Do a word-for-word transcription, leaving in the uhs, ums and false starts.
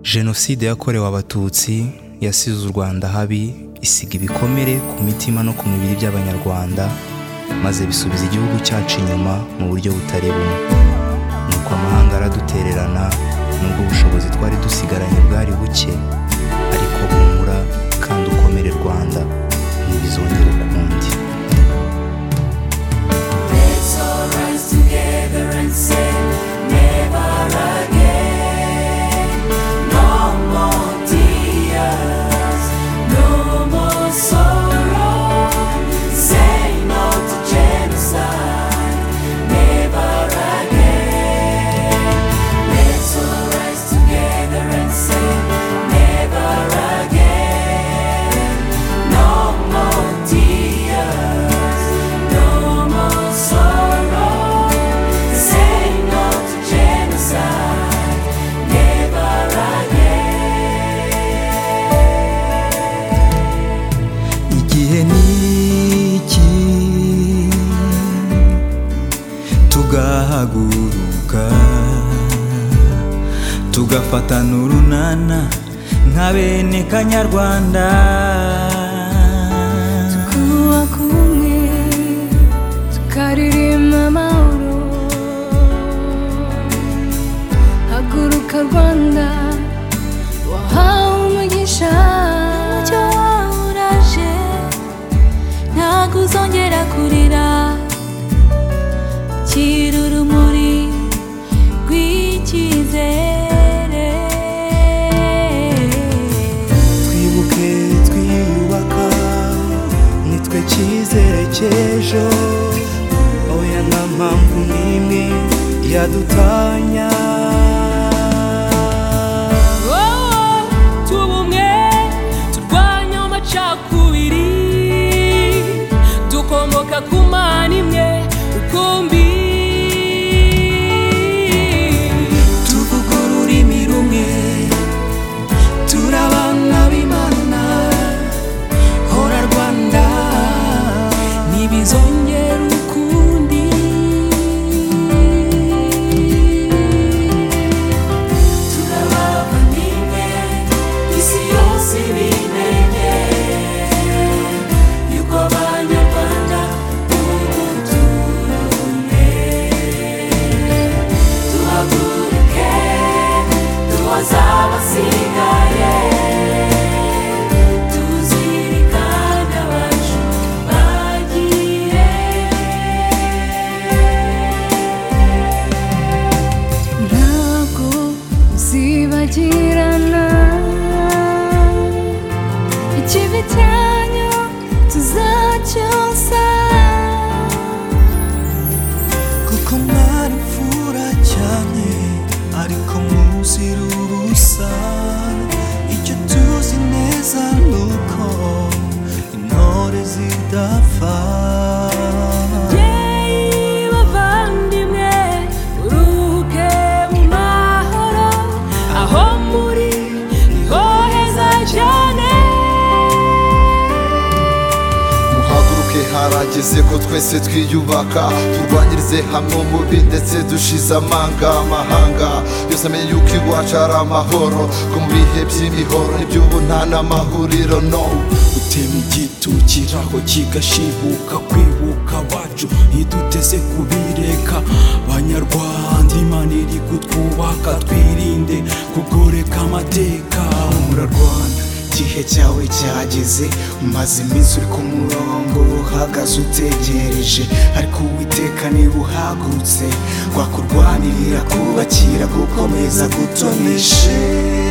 Jenoside yakorewe Abatutsi yasize u Rwanda habi, isiga ibikomere ku mitima no ku mibiri by'Abanyarwanda, maze bisubiza igihugu cyacu inyuma mu buryo butari bumwe. Nuko amahanga aradutererana, nubwo ubushobozi twari dusigaranye bwari buke, ariko humura kandi ukomere Rwanda, ntibizongere ukundi. Let's all rise together and say never again. No more tears, no more sorrow. Say no to genocide, never again. Let's all rise together and say never again. No more tears, no more sorrow. Say no to genocide, never again. Igihe niki tugahaguruka tugafatana urunana nka bene Kanyarwanda, kuba kumwe tukaririmba amahoro. Haguruka Rwanda, wahawe umugisha. Umucyo wawe uraje, ntabwo uzongera kurira. Kira urumuri rw'icyizere. twibuke twiyubaka, nitwe cyizere cy'ejo. Oya nta mpamvu n'imwe yadutanya. Tubumwe turwanya amacakubiri, dukomoka ku Mana imwe rukumbi. Tuvuga ururimi rumwe, turi abana b'Imana. Hora Rwanda, Ntibizongera ukundi. Turabavandimwe, isi yose ibimenye yuko Abanyarwanda ubu turi umwe. Duhaguruke duhoze abasigaye, tuzirikane abacu bagiye. Ntabwo uzibagirana ikibi cyanyu tuzacyosa. kuko mwari mfura cyane ariko muzira ubusa. Icyo tuzi neza nuko intore zidapfa. Yeyi bavandimwe, uruhuke mu mahoro, aho muri niho heza cyane. Muhaguruke harageze ko twese twiyubaka, turwanyirize hamwe umubi ndetse dushize amanga. Amahanga yose amenye yuko iwacu ari amahoro, ko mu bihe by'imihoro n'iby'ubu nta n'amahuriro. No, utema igitukiraho kigashibuka, kwibuka abacu ntiduteze kubireka. Banyarwanda, Imana iri kutwubaka, twirinde kugoreka amateka. Humura Rwanda, igihe cyawe cyageze, umaze iminsi uri ku murongo uhagaze utegereje, ariko Uwiteka niba uhagurutse, wakurwanirira kubakira gukomeza gutonesha.